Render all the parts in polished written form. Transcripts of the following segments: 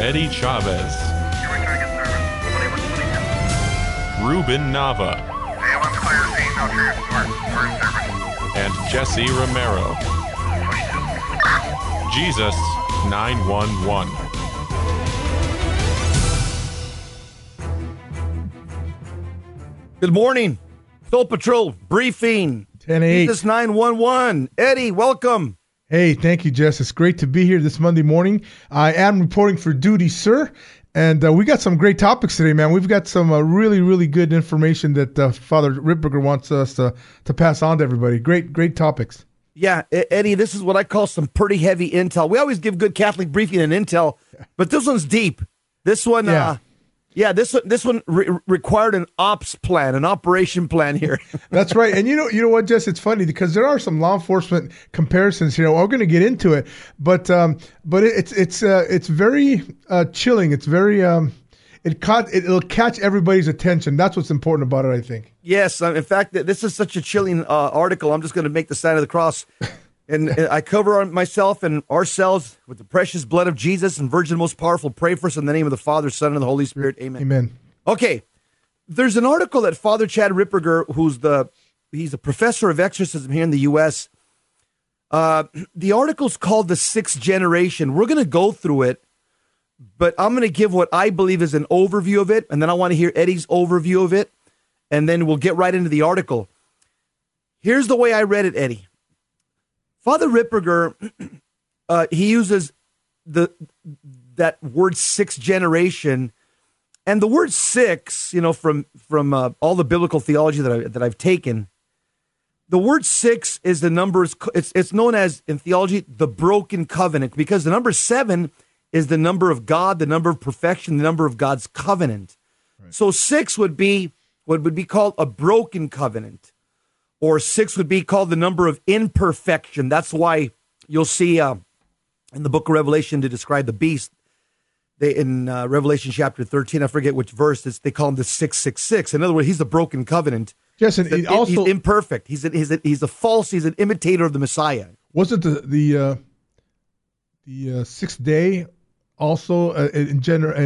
Eddie Chavez, Ruben Nava, and Jesse Romero. Jesus 911. Good morning. Soul Patrol briefing. 10-8. Jesus 911. Eddie, welcome. Hey, thank you, Jess. It's great to be here this Monday morning. I am reporting for duty, sir. And we got some great topics today, man. We've got some really, really good information that Father Ripperger wants us to pass on to everybody. Great topics. Yeah, Eddie, this is what I call some pretty heavy intel. We always give good Catholic briefing and intel, but this one's deep. This one, this one required an ops plan, an operation plan here. That's right. And you know what, Jess? It's funny because there are some law enforcement comparisons here. We're going to get into it, but it's very chilling. It's very it'll catch everybody's attention. That's what's important about it, I think. Yes, in fact, this is such a chilling article. I'm just going to make the sign of the cross. And I cover myself and ourselves with the precious blood of Jesus and Virgin Most Powerful. Pray for us in the name of the Father, Son, and the Holy Spirit. Amen. Amen. Okay, there's an article that Father Chad Ripperger, he's a professor of exorcism here in the U.S. The article's called The Sixth Generation. We're going to go through it, but I'm going to give what I believe is an overview of it, and then I want to hear Eddie's overview of it, and then we'll get right into the article. Here's the way I read it, Eddie. Father Ripperger, he uses that word sixth generation, and the word six, from all the biblical theology that I've taken, the word six is the number. It's known as in theology the broken covenant, because the number 7 is the number of God, the number of perfection, the number of God's covenant. Right. So 6 would be what would be called a broken covenant. Or 6 would be called the number of imperfection. That's why you'll see in the book of Revelation to describe the beast, in Revelation chapter 13, I forget which verse, they call him the 666. In other words, he's the broken covenant. Yes, and he's imperfect. He's a false. He's an imitator of the Messiah. Wasn't the sixth day also in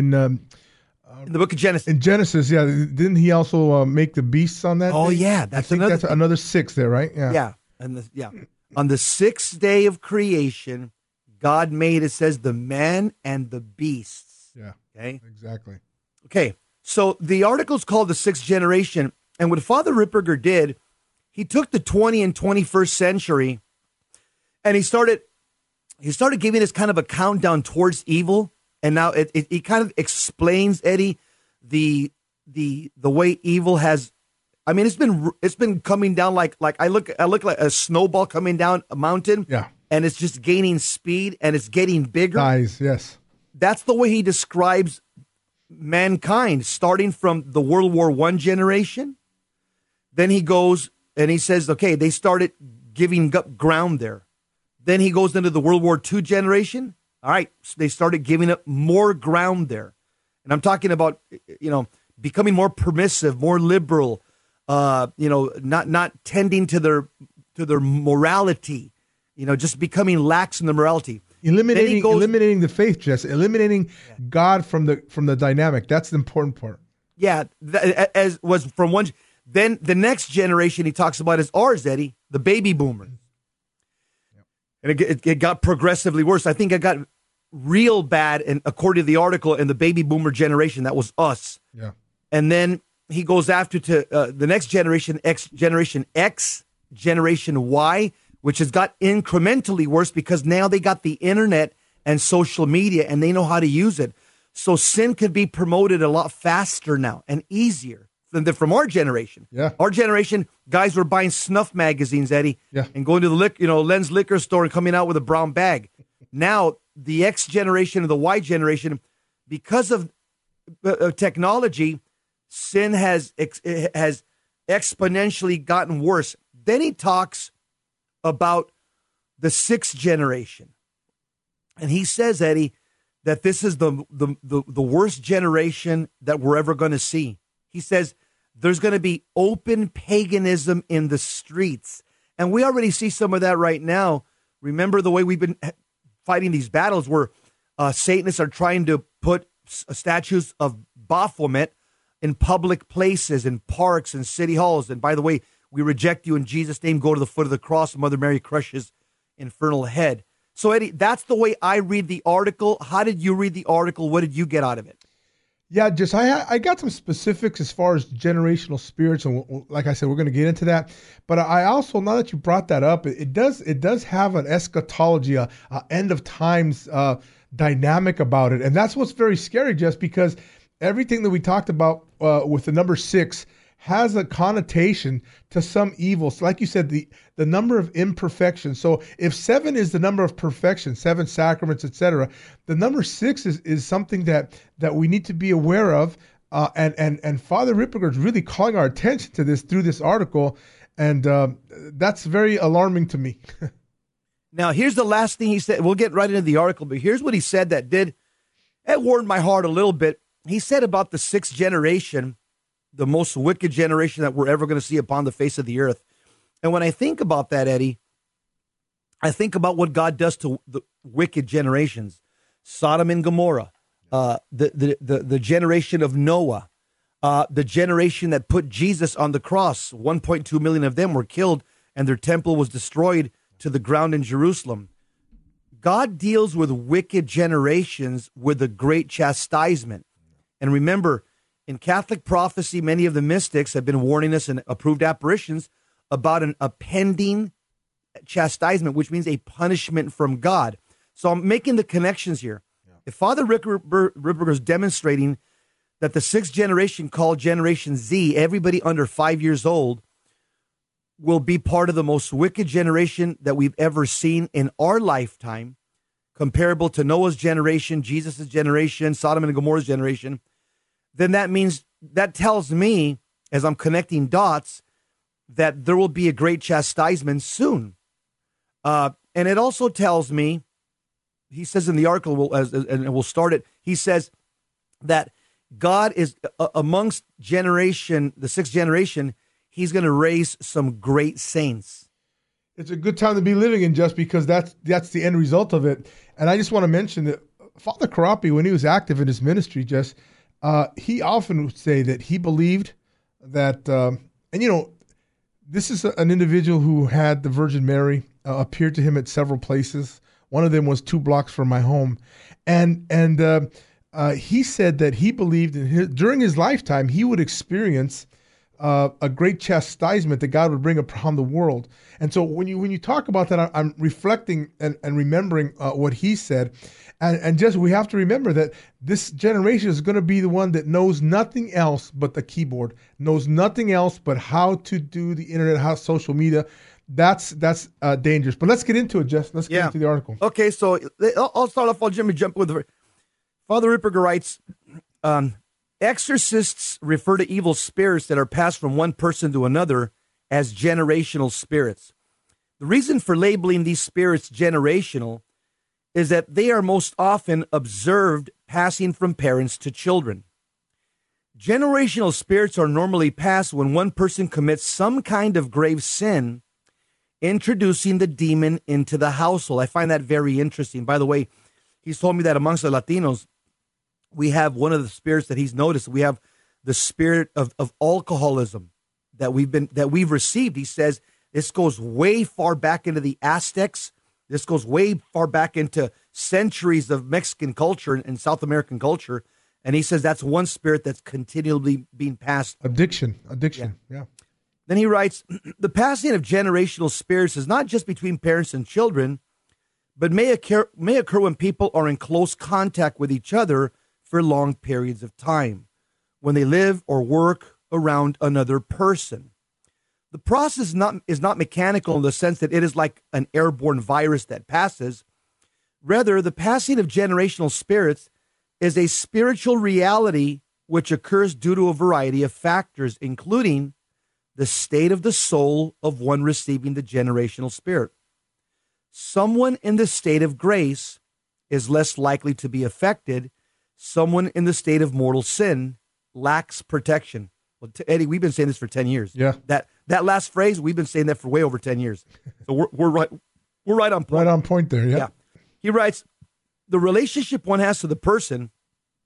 the book of Genesis? In Genesis, yeah. Didn't he also make the beasts on that day? Yeah. That's another 6 there, right? Yeah. On the 6th day of creation, God made, it says, the man and the beasts. Yeah. Okay? Exactly. Okay. So the article's called The Sixth Generation. And what Father Ripperger did, he took the 20th and 21st century and he started giving us kind of a countdown towards evil. And now it kind of explains, Eddie, the way evil has. I mean, it's been coming down like I look like a snowball coming down a mountain. Yeah, and it's just gaining speed and it's getting bigger. Size, yes. That's the way he describes mankind, starting from the World War I generation. Then he goes and he says, okay, they started giving up ground there. Then he goes into the World War II generation. All right, so they started giving up more ground there. And I'm talking about, becoming more permissive, more liberal, not tending to their morality, just becoming lax in the morality. Eliminating the faith, Jess, eliminating God from the dynamic. That's the important part. Yeah, as was from one. Then the next generation he talks about is ours, Eddie, the baby boomers. And it got progressively worse. I think it got real bad, and according to the article, in the baby boomer generation, that was us. Yeah. And then he goes after to the next generation, Generation X, Generation Y, which has got incrementally worse because now they got the internet and social media, and they know how to use it. So sin can be promoted a lot faster now and easier than from our generation. Yeah. Our generation, guys were buying snuff magazines, Eddie, and going to the Len's liquor store and coming out with a brown bag. Now, the X generation and the Y generation, because of technology, sin has exponentially gotten worse. Then he talks about the 6th generation. And he says, Eddie, that this is the worst generation that we're ever going to see. He says there's going to be open paganism in the streets. And we already see some of that right now. Remember the way we've been fighting these battles where Satanists are trying to put statues of Baphomet in public places, in parks and city halls. And by the way, we reject you in Jesus' name. Go to the foot of the cross. Mother Mary crushes infernal head. So, Eddie, that's the way I read the article. How did you read the article? What did you get out of it? Yeah, just I got some specifics as far as generational spirits, and like I said, we're going to get into that. But I also, now that you brought that up, it does have an eschatology, a end of times dynamic about it, and that's what's very scary, just because everything that we talked about with the number 6 has a connotation to some evil. So like you said, the number of imperfections. So if 7 is the number of perfection, 7 sacraments, etc., the number 6 is something that we need to be aware of. And Father Ripperger is really calling our attention to this through this article, and that's very alarming to me. Now, here's the last thing he said. We'll get right into the article, but here's what he said that warmed my heart a little bit. He said about the 6th generation, the most wicked generation that we're ever going to see upon the face of the earth. And when I think about that, Eddie, I think about what God does to the wicked generations. Sodom and Gomorrah, the generation of Noah, the generation that put Jesus on the cross. 1.2 million of them were killed, and their temple was destroyed to the ground in Jerusalem. God deals with wicked generations with a great chastisement. And remember, in Catholic prophecy, many of the mystics have been warning us in approved apparitions about a pending chastisement, which means a punishment from God. So I'm making the connections here. Yeah. If Father Ripperger is demonstrating that the 6th generation, called Generation Z, everybody under 5 years old, will be part of the most wicked generation that we've ever seen in our lifetime, comparable to Noah's generation, Jesus' generation, Sodom and Gomorrah's generation, then that tells me, as I'm connecting dots, that there will be a great chastisement soon. And it also tells me, he says in the article, and we'll start it, he says that God is amongst the 6th generation, he's going to raise some great saints. It's a good time to be living in, just because that's the end result of it. And I just want to mention that Father Karapi, when he was active in his ministry, he often would say that he believed that, this is an individual who had the Virgin Mary appeared to him at several places. One of them was 2 blocks from my home. And he said that he believed during his lifetime, he would experience a great chastisement that God would bring upon the world. And so when you talk about that, I'm reflecting and remembering what he said. And just, we have to remember that this generation is going to be the one that knows nothing else but the keyboard, knows nothing else but how to do the internet, how social media. That's dangerous. But let's get into it, Jess. Let's get into the article. Okay, so I'll start off. I'll jump with Father Ripperger writes, exorcists refer to evil spirits that are passed from one person to another as generational spirits. The reason for labeling these spirits generational is that they are most often observed passing from parents to children. Generational spirits are normally passed when one person commits some kind of grave sin, introducing the demon into the household. I find that very interesting. By the way, he's told me that amongst the Latinos, we have one of the spirits that he's noticed. We have the spirit of alcoholism that we've received. He says this goes way far back into the Aztecs. This goes way far back into centuries of Mexican culture and South American culture. And he says that's one spirit that's continually being passed. Addiction. Yeah. Then he writes, the passing of generational spirits is not just between parents and children, but may occur when people are in close contact with each other for long periods of time, when they live or work around another person. The process is not mechanical in the sense that it is like an airborne virus that passes. Rather, the passing of generational spirits is a spiritual reality which occurs due to a variety of factors, including the state of the soul of one receiving the generational spirit. Someone in the state of grace is less likely to be affected. Someone in the state of mortal sin lacks protection. Well, Eddie, we've been saying this for 10 years. Yeah. That last phrase, we've been saying that for way over 10 years. So we're right on point. Right on point there, yeah. He writes, the relationship one has to the person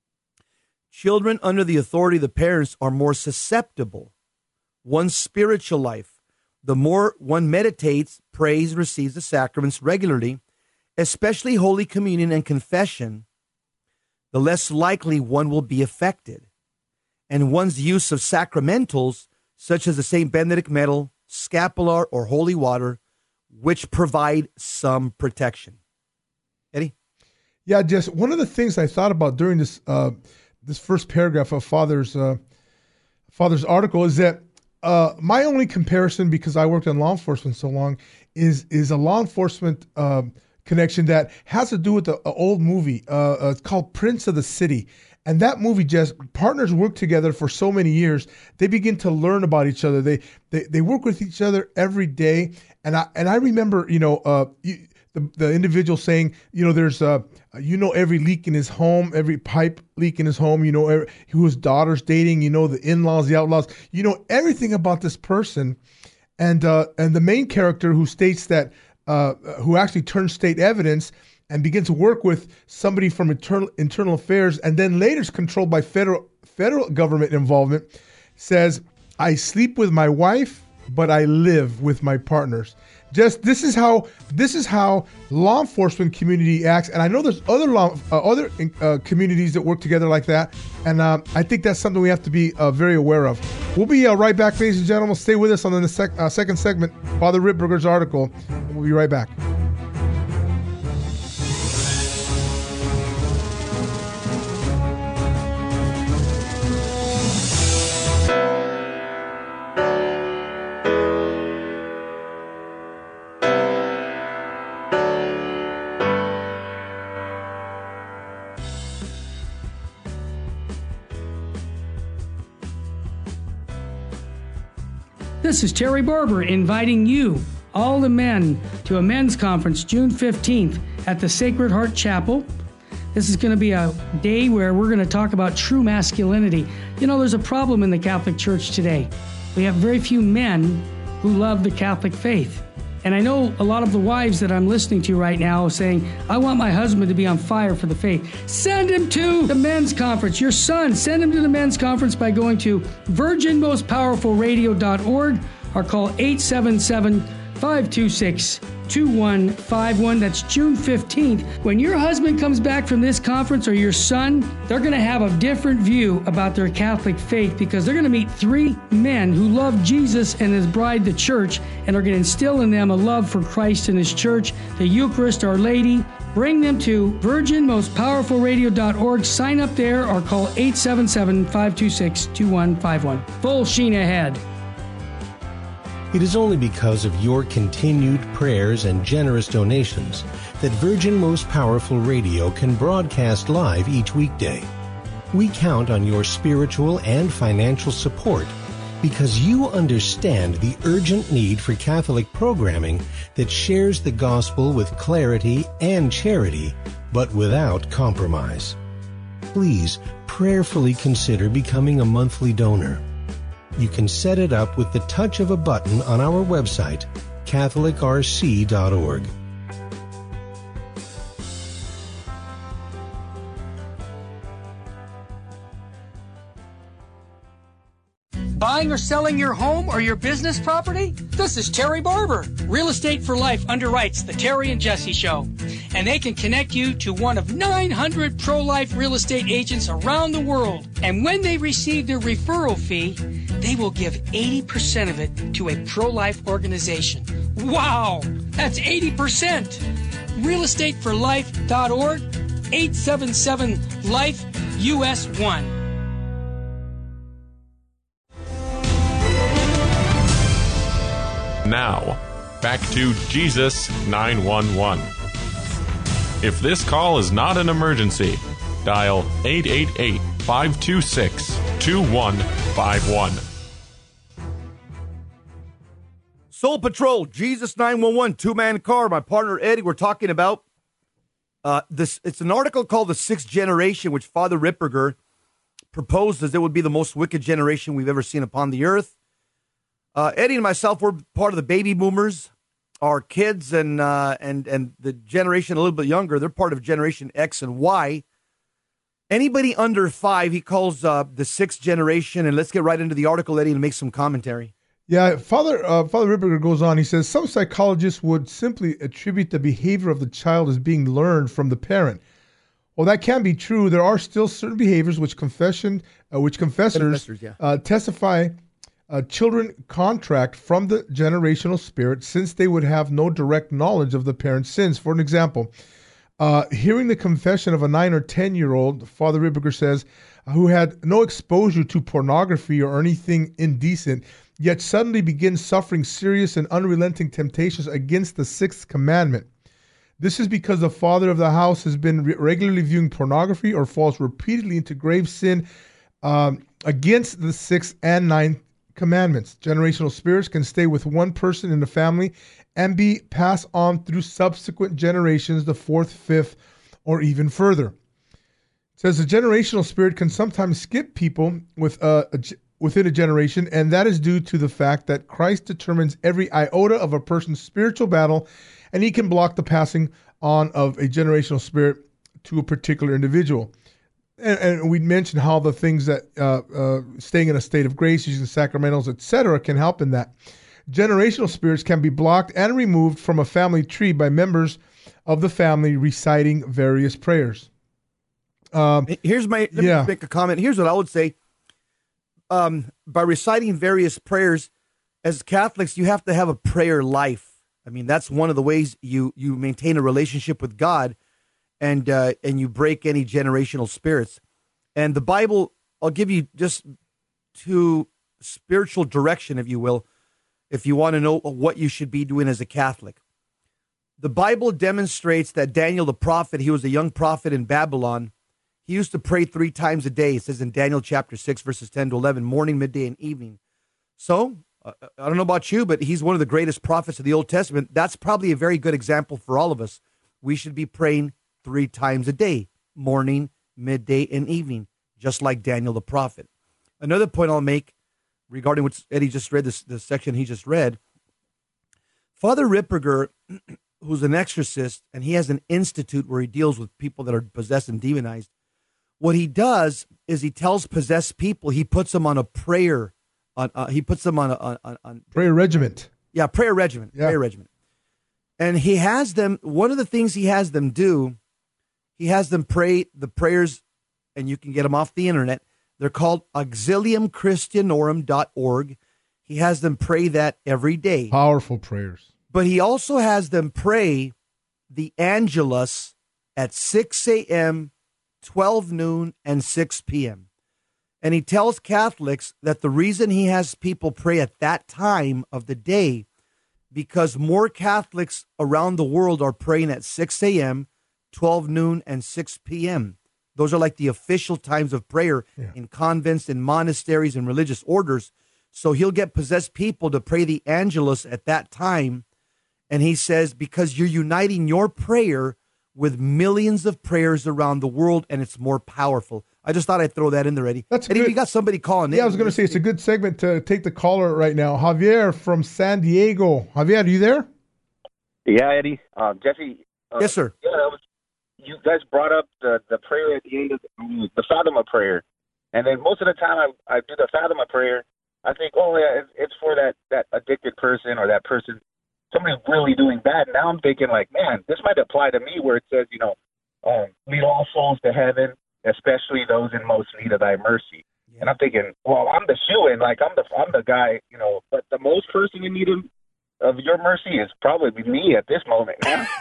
Children under the authority of the parents are more susceptible. One's spiritual life, the more one meditates, prays, receives the sacraments regularly, especially Holy Communion and confession, the less likely one will be affected. And one's use of sacramentals, such as the St. Benedict medal, scapular, or holy water, which provide some protection. Eddie? Yeah, Jess, one of the things I thought about during this this first paragraph of Father's article is that my only comparison, because I worked in law enforcement so long, is a law enforcement connection that has to do with an old movie. It's called Prince of the City. And that movie, Jess, partners work together for so many years. They begin to learn about each other. They work with each other every day. And I remember, the individual saying, there's every leak in his home, every pipe leak in his home, who his daughter's dating, the in-laws, the outlaws, everything about this person. And the main character who states that, who actually turns state evidence and begins to work with somebody from internal affairs, and then later is controlled by federal government involvement, says, I sleep with my wife, but I live with my partners. Just this is how law enforcement community acts, and I know there's other communities that work together like that, and I think that's something we have to be very aware of. We'll be right back, ladies and gentlemen. Stay with us on the second segment, Father Ripperger's article. We'll be right back. This is Terry Barber inviting you, all the men, to a men's conference June 15th at the Sacred Heart Chapel. This is going to be a day where we're going to talk about true masculinity. There's a problem in the Catholic Church today. We have very few men who love the Catholic faith. And I know a lot of the wives that I'm listening to right now saying, I want my husband to be on fire for the faith. Send him to the men's conference. Your son, send him to the men's conference by going to virginmostpowerfulradio.org or call 877-526-2151. That's June 15th. When your husband comes back from this conference, or your son, they're going to have a different view about their Catholic faith, because they're going to meet three men who love Jesus and his bride, the church, and are going to instill in them a love for Christ and his church, the Eucharist, Our Lady. Bring them to virginmostpowerfulradio.org. Sign up there or call 877-526-2151. Full sheen ahead. It is only because of your continued prayers and generous donations that Virgin Most Powerful Radio can broadcast live each weekday. We count on your spiritual and financial support because you understand the urgent need for Catholic programming that shares the gospel with clarity and charity, but without compromise. Please prayerfully consider becoming a monthly donor. You can set it up with the touch of a button on our website, catholicrc.org. Buying or selling your home or your business property? This is Terry Barber. Real Estate for Life underwrites the Terry and Jesse Show. And they can connect you to one of 900 pro-life real estate agents around the world. And when they receive their referral fee, they will give 80% of it to a pro-life organization. Wow! That's 80%! realestateforlife.org, 877-LIFE-US1. Now, back to Jesus 911. If this call is not an emergency, dial 888-526-2151. Soul Patrol, Jesus 911, two-man car. My partner Eddie, we're talking about this. It's an article called The Sixth Generation, which Father Ripperger proposed as it would be the most wicked generation we've ever seen upon the earth. Eddie and myself, we're part of the baby boomers. Our kids and the generation a little bit younger, they're part of Generation X and Y. Anybody under 5, he calls the sixth generation. And let's get right into the article, Eddie, and make some commentary. Yeah, Father Ripperger goes on. He says, some psychologists would simply attribute the behavior of the child as being learned from the parent. Well, that can be true. There are still certain behaviors which confessors testify children contract from the generational spirit, since they would have no direct knowledge of the parent's sins. For an example, hearing the confession of a 9 or 10-year-old, Father Ripperger says, who had no exposure to pornography or anything indecent, yet suddenly begins suffering serious and unrelenting temptations against the sixth commandment. This is because the father of the house has been regularly viewing pornography or falls repeatedly into grave sin against the sixth and ninth commandments. Generational spirits can stay with one person in the family and be passed on through subsequent generations, the fourth, fifth, or even further. It says the generational spirit can sometimes skip people within a generation, and that is due to the fact that Christ determines every iota of a person's spiritual battle, and he can block the passing on of a generational spirit to a particular individual. And we mentioned how the things that staying in a state of grace, using sacramentals, etc., can help in that. Generational spirits can be blocked and removed from a family tree by members of the family reciting various prayers. Let me make a comment. Here's what I would say. By reciting various prayers, as Catholics, you have to have a prayer life. I mean, that's one of the ways you maintain a relationship with God, and you break any generational spirits. And the Bible, I'll give you just to spiritual direction, if you will, if you want to know what you should be doing as a Catholic. The Bible demonstrates that Daniel the prophet, he was a young prophet in Babylon. He used to pray 3 times a day. It says in Daniel chapter 6, verses 10 to 11, morning, midday, and evening. So, I don't know about you, but he's one of the greatest prophets of the Old Testament. That's probably a very good example for all of us. We should be praying 3 times a day, morning, midday, and evening, just like Daniel the prophet. Another point I'll make regarding what Eddie just read, the section he just read, Father Ripperger, who's an exorcist, and he has an institute where he deals with people that are possessed and demonized. What he does is he tells possessed people, he puts them on a prayer, he puts them on prayer regiment. Yeah, prayer regiment. Yeah. Prayer regiment. And he has them, one of the things he has them do, he has them pray the prayers, and you can get them off the internet. They're called auxiliumchristianorum.org. He has them pray that every day. Powerful prayers. But he also has them pray the Angelus at 6 a.m., 12 noon, and 6 p.m. And he tells Catholics that the reason he has people pray at that time of the day, because more Catholics around the world are praying at 6 a.m., 12 noon, and 6 p.m. Those are like the official times of prayer in convents, in monasteries, and religious orders. So he'll get possessed people to pray the Angelus at that time. And he says, because you're uniting your prayer with millions of prayers around the world, and it's more powerful. I just thought I'd throw that in there, Eddie. Eddie, we got somebody calling in. Yeah, I was going to say, it's a good segment to take the caller right now. Javier from San Diego. Javier, are you there? Yeah, Eddie. Jesse. Yes, sir. Yeah, you guys brought up the prayer at the end of the Fatima prayer. And then most of the time I do the Fatima prayer, I think, oh, yeah, it's for that addicted person or that person, somebody really doing bad. Now I'm thinking, like, man, this might apply to me, where it says, lead all souls to heaven, especially those in most need of thy mercy. Yeah. And I'm thinking, well, I'm the shoo-in, like I'm the guy, but the most person in need of your mercy is probably me at this moment.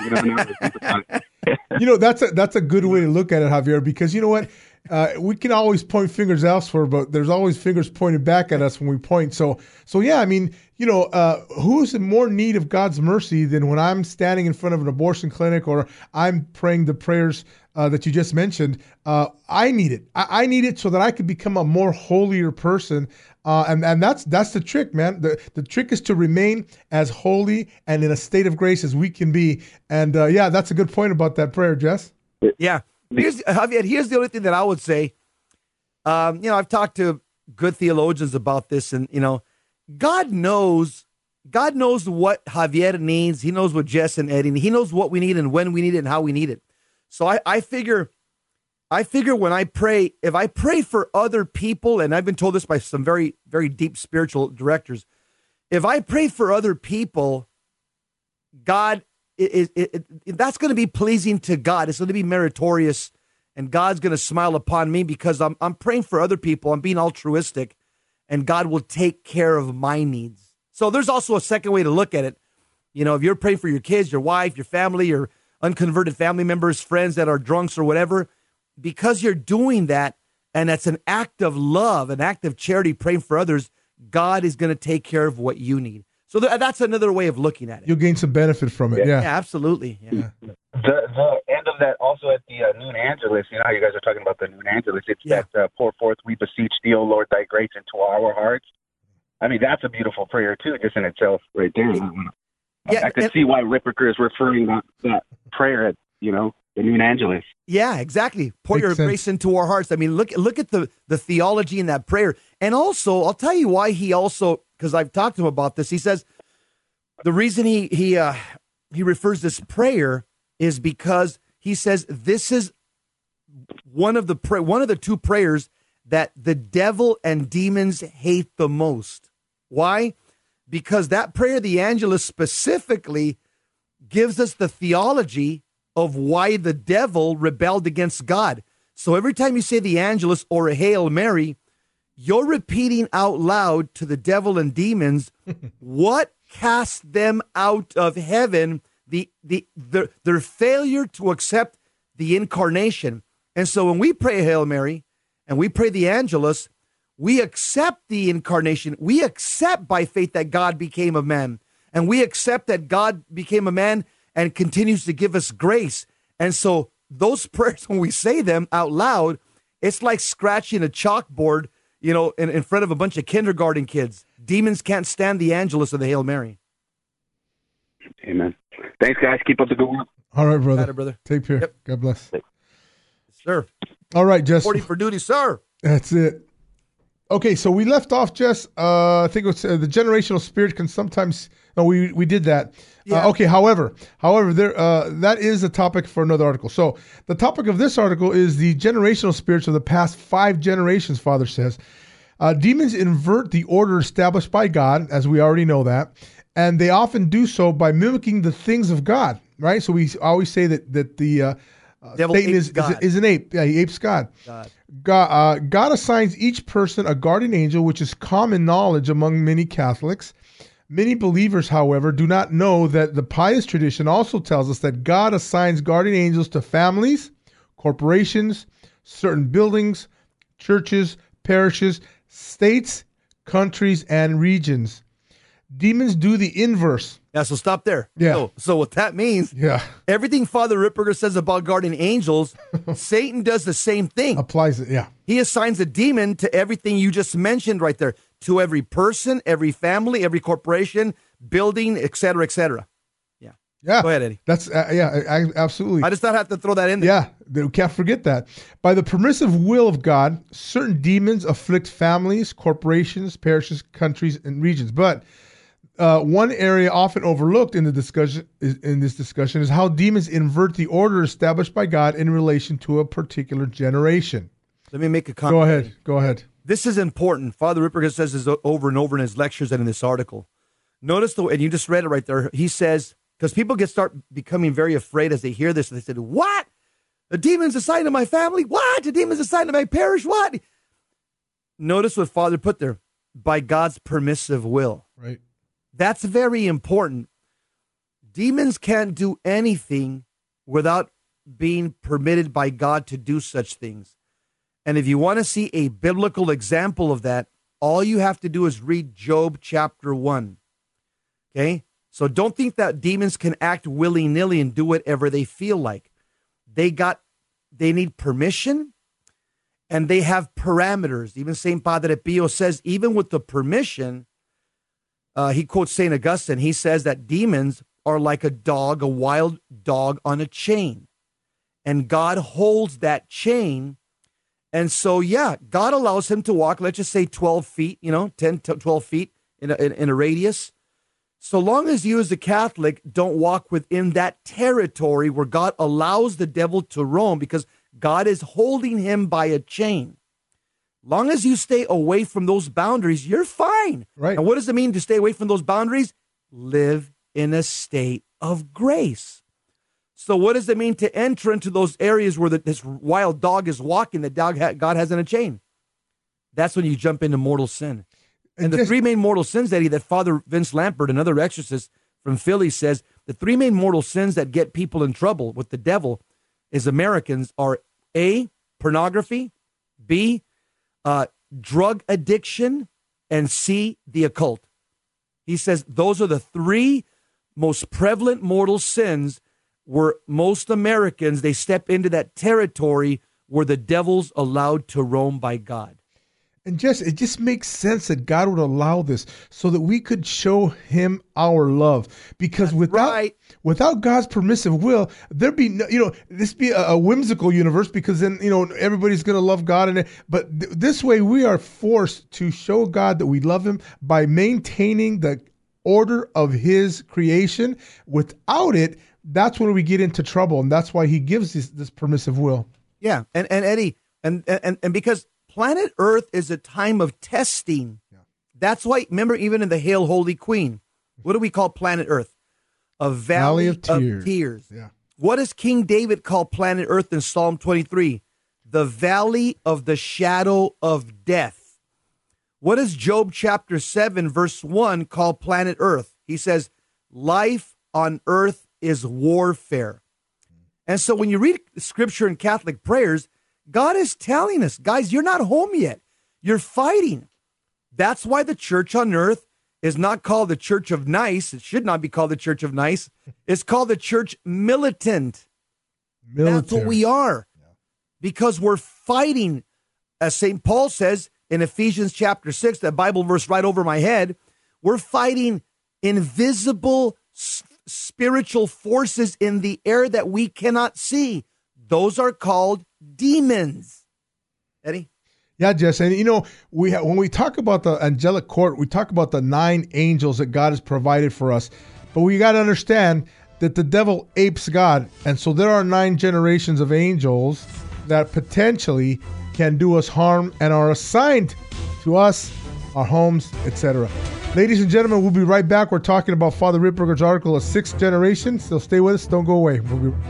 That's a good way to look at it, Javier, because you know what? We can always point fingers elsewhere, but there's always fingers pointed back at us when we point. So yeah, I mean, who's in more need of God's mercy than when I'm standing in front of an abortion clinic or I'm praying the prayers that you just mentioned? I need it. I need it so that I could become a more holier person. And that's the trick, man. The trick is to remain as holy and in a state of grace as we can be. And yeah, that's a good point about that prayer, Jess. Yeah. Here's the only thing that I would say. I've talked to good theologians about this, and God knows what Javier needs. He knows what Jess and Eddie need. He knows what we need and when we need it and how we need it. So I figure I figure when I pray, if I pray for other people, and I've been told this by some very, very deep spiritual directors, if I pray for other people, God, that's going to be pleasing to God. It's going to be meritorious, and God's going to smile upon me because I'm praying for other people. I'm being altruistic, and God will take care of my needs. So there's also a second way to look at it. You know, if you're praying for your kids, your wife, your family, your unconverted family members, friends that are drunks or whatever, because you're doing that, and that's an act of love, an act of charity, praying for others, God is going to take care of what you need. So that's another way of looking at it. You'll gain some benefit from it. Yeah, absolutely. Yeah. The end of that also at the Noon Angelus, you know how you guys are talking about the Noon Angelus, it's that pour forth, we beseech thee, O Lord, thy grace into our hearts. I mean, that's a beautiful prayer too, just in itself right there. I could see why Ripperger is referring that prayer at, you know, the Noon Angelus. Yeah, exactly. Pour your grace into our hearts. I mean, look at the theology in that prayer. And also, I'll tell you why he also, because I've talked to him about this, he says the reason he refers this prayer is because he says this is one of the two prayers that the devil and demons hate the most. Why? Because that prayer, the Angelus specifically, gives us the theology of why the devil rebelled against God. So every time you say the Angelus or a Hail Mary, you're repeating out loud to the devil and demons what cast them out of heaven, their failure to accept the incarnation. And so when we pray Hail Mary and we pray the Angelus, we accept the incarnation. We accept by faith that God became a man. And we accept that God became a man and continues to give us grace. And so those prayers, when we say them out loud, it's like scratching a chalkboard, you know, in front of a bunch of kindergarten kids. Demons can't stand the Angelus or the Hail Mary. Amen. Thanks, guys. Keep up the good work. All right, brother. Brother. Take care. Yep. God bless. Sir. All right, Jess. 40 for duty, sir. That's it. Okay, so we left off, Jess. I think it was the generational spirit can sometimes. No, we did that. Yeah. Okay. However, there that is a topic for another article. So the topic of this article is the generational spirits of the past 5 generations. Father says demons invert the order established by God, as we already know that, and they often do so by mimicking the things of God. Right. So we always say that the devil Satan is an ape. Yeah, he apes God. God assigns each person a guardian angel, which is common knowledge among many Catholics. Many believers, however, do not know that the pious tradition also tells us that God assigns guardian angels to families, corporations, certain buildings, churches, parishes, states, countries, and regions. Demons do the inverse. Yeah, so stop there. Yeah. So what that means, everything Father Ripperger says about guardian angels, Satan does the same thing. Applies it, yeah. He assigns a demon to everything you just mentioned right there, to every person, every family, every corporation, building, et cetera, et cetera. Yeah. Yeah. Go ahead, Eddie. That's, absolutely. I just not have to throw that in there. Yeah, we can't forget that. By the permissive will of God, certain demons afflict families, corporations, parishes, countries, and regions. But one area often overlooked in this discussion is how demons invert the order established by God in relation to a particular generation. Let me make a comment. Go ahead. This is important. Father Ripperger says this over and over in his lectures and in this article. Notice and you just read it right there. He says, because people start becoming very afraid as they hear this. They said, what? The demon's assigned to my family? What? The demon's assigned to my parish? What? Notice what Father put there. By God's permissive will. Right. That's very important. Demons can't do anything without being permitted by God to do such things. And if you want to see a biblical example of that, all you have to do is read Job chapter 1. Okay? So don't think that demons can act willy-nilly and do whatever they feel like. They need permission, and they have parameters. Even St. Padre Pio says, even with the permission, he quotes St. Augustine. He says that demons are like a dog, a wild dog on a chain. And God holds that chain. And so, God allows him to walk, let's just say 12 feet, 10 to 12 feet in a radius. So long as you as a Catholic don't walk within that territory where God allows the devil to roam, because God is holding him by a chain. Long as you stay away from those boundaries, you're fine. Right. And what does it mean to stay away from those boundaries? Live in a state of grace. So what does it mean to enter into those areas where this wild dog is walking that God has in a chain? That's when you jump into mortal sin. And the three main mortal sins, Eddie, that Father Vince Lampert, another exorcist from Philly, says, the three main mortal sins that get people in trouble with the devil as Americans are A, pornography, B, drug addiction, and C, the occult. He says those are the three most prevalent mortal sins where most Americans, they step into that territory where the devil's allowed to roam by God. And it just makes sense that God would allow this so that we could show him our love. Because without God's permissive will, there'd be no, this be a whimsical universe, because then, everybody's going to love God. But this way we are forced to show God that we love him by maintaining the order of his creation. Without it, that's when we get into trouble. And that's why he gives this permissive will. Yeah. And Eddie, and because planet Earth is a time of testing. Yeah. That's why, remember, even in the Hail Holy Queen, what do we call planet Earth? A valley of tears. Yeah. What does King David call planet Earth in Psalm 23? The valley of the shadow of death. What does Job chapter 7, verse 1 call planet Earth? He says, life on earth is warfare. And so when you read scripture in Catholic prayers, God is telling us, guys, you're not home yet. You're fighting. That's why the church on earth is not called the Church of Nice. It should not be called the Church of Nice. It's called the Church Militant. That's what we are. Because we're fighting, as St. Paul says in Ephesians chapter 6, that Bible verse right over my head, we're fighting invisible spiritual forces in the air that we cannot see. Those are called demons. Eddie? Yeah, Jess. And, when we talk about the angelic court, we talk about the 9 angels that God has provided for us. But we got to understand that the devil apes God. And so there are 9 generations of angels that potentially can do us harm and are assigned to us, our homes, etc. Ladies and gentlemen, we'll be right back. We're talking about Father Ripperger's article, A Sixth Generation. So stay with us. Don't go away. We'll be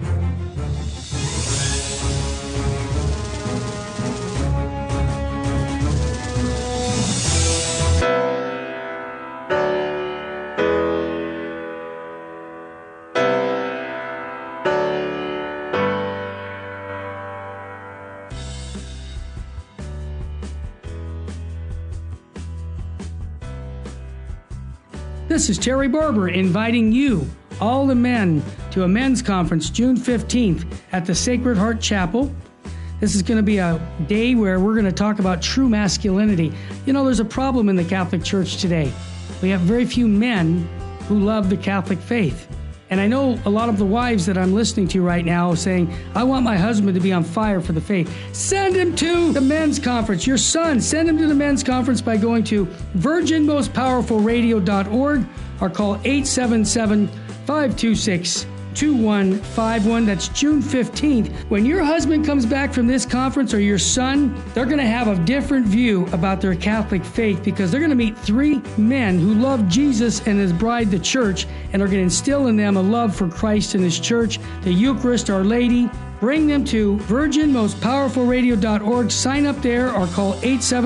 This is Terry Barber inviting you, all the men, to a men's conference June 15th at the Sacred Heart Chapel. This is going to be a day where we're going to talk about true masculinity. There's a problem in the Catholic Church today. We have very few men who love the Catholic faith. And I know a lot of the wives that I'm listening to right now saying, I want my husband to be on fire for the faith. Send him to the men's conference. Your son, send him to the men's conference by going to virginmostpowerfulradio.org or call 877-526-2151. That's June 15th. When your husband comes back from this conference, or your son, they're going to have a different view about their Catholic faith, because they're going to meet 3 men who love Jesus and his bride, the church, and are going to instill in them a love for Christ and his church, the Eucharist, Our Lady. Bring them to virginmostpowerfulradio.org. Sign up there or call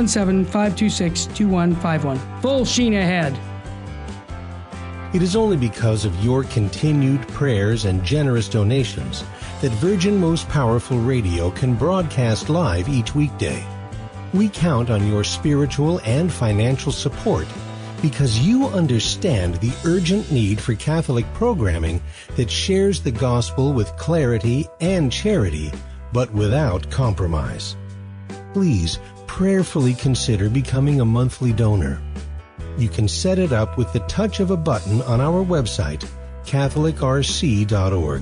877-526-2151. Full sheen ahead. It is only because of your continued prayers and generous donations that Virgin Most Powerful Radio can broadcast live each weekday. We count on your spiritual and financial support because you understand the urgent need for Catholic programming that shares the gospel with clarity and charity, but without compromise. Please prayerfully consider becoming a monthly donor. You can set it up with the touch of a button on our website, catholicrc.org.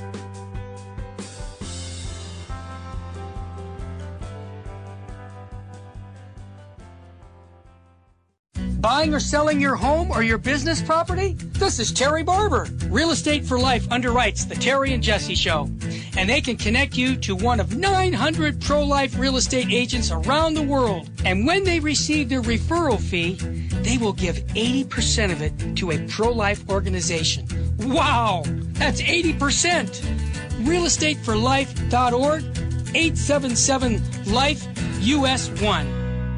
Buying or selling your home or your business property? This is Terry Barber. Real Estate for Life underwrites The Terry and Jesse Show. and they can connect you to one of 900 pro-life real estate agents around the world. And when they receive their referral fee, they will give 80% of it to a pro-life organization. Wow, that's 80%. realestateforlife.org, 877-LIFE-US1.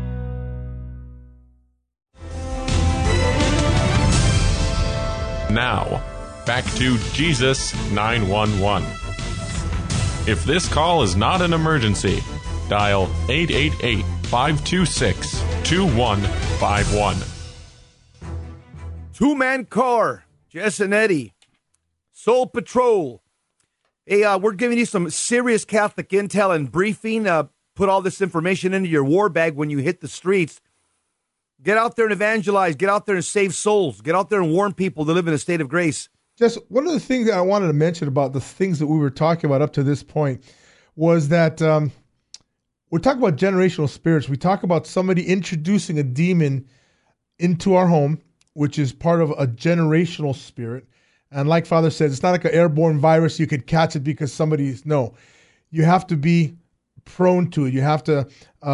Now, back to Jesus 911. If this call is not an emergency, dial 888-526-2151. Two-man car, Jess and Eddie, Soul Patrol. Hey, we're giving you some serious Catholic intel and briefing. Put all this information into your war bag when you hit the streets. Get out there and evangelize. Get out there and save souls. Get out there and warn people to live in a state of grace. Just one of the things that I wanted to mention about the things that we were talking about up to this point was that we're talking about generational spirits. We talk about somebody introducing a demon into our home, which is part of a generational spirit. And like Father says, it's not like an airborne virus. You could catch it because somebody's, no. You have to be prone to it. You have to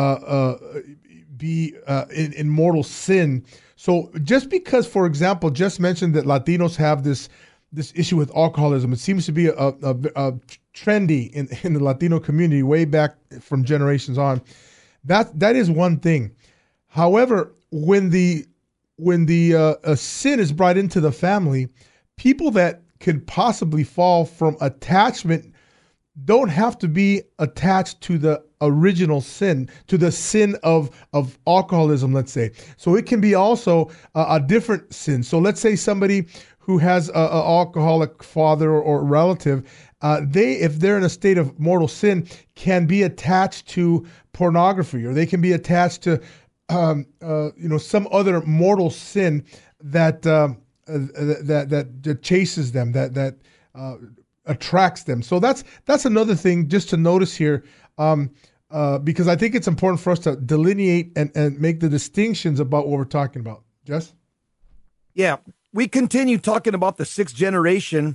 be in mortal sin. So just because, for example, just mentioned that Latinos have this issue with alcoholism, it seems to be a trendy in the Latino community way back from generations on. That is one thing. However, when the sin is brought into the family, people that could possibly fall from attachment don't have to be attached to the original sin, to the sin of alcoholism, let's say. So it can be also a different sin. So let's say somebody who has an alcoholic father or relative, if they're in a state of mortal sin, can be attached to pornography, or they can be attached to some other mortal sin that chases them, that attracts them. So that's another thing just to notice here, because I think it's important for us to delineate and make the distinctions about what we're talking about. Jess? Yeah, we continue talking about the sixth generation,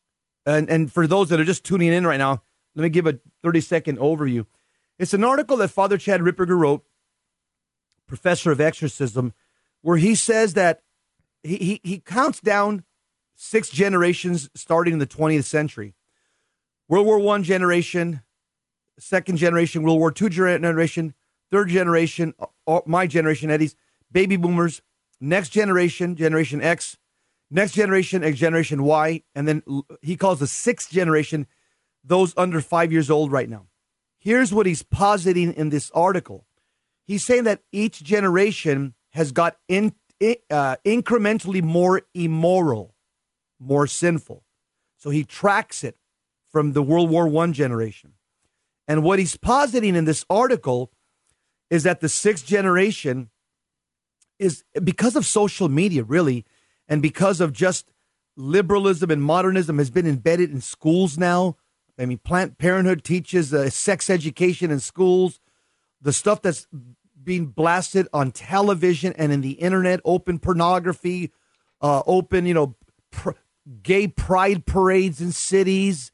and for those that are just tuning in right now, let me give a 30-second overview. It's an article that Father Chad Ripperger wrote, professor of exorcism, where he says that he counts down 6 generations starting in the 20th century. World War I generation, second generation, World War II generation, third generation, my generation, Eddie's, baby boomers, next generation, Generation X, next generation, Generation Y, and then he calls the 6th generation those under 5 years old right now. Here's what he's positing in this article. He's saying that each generation has got incrementally more immoral, more sinful. So he tracks it from the World War I generation. And what he's positing in this article is that the 6th generation is, because of social media, really, and because of just liberalism and modernism has been embedded in schools now. I mean, Planned Parenthood teaches sex education in schools. The stuff that's being blasted on television and in the internet, open pornography, open, gay pride parades in cities.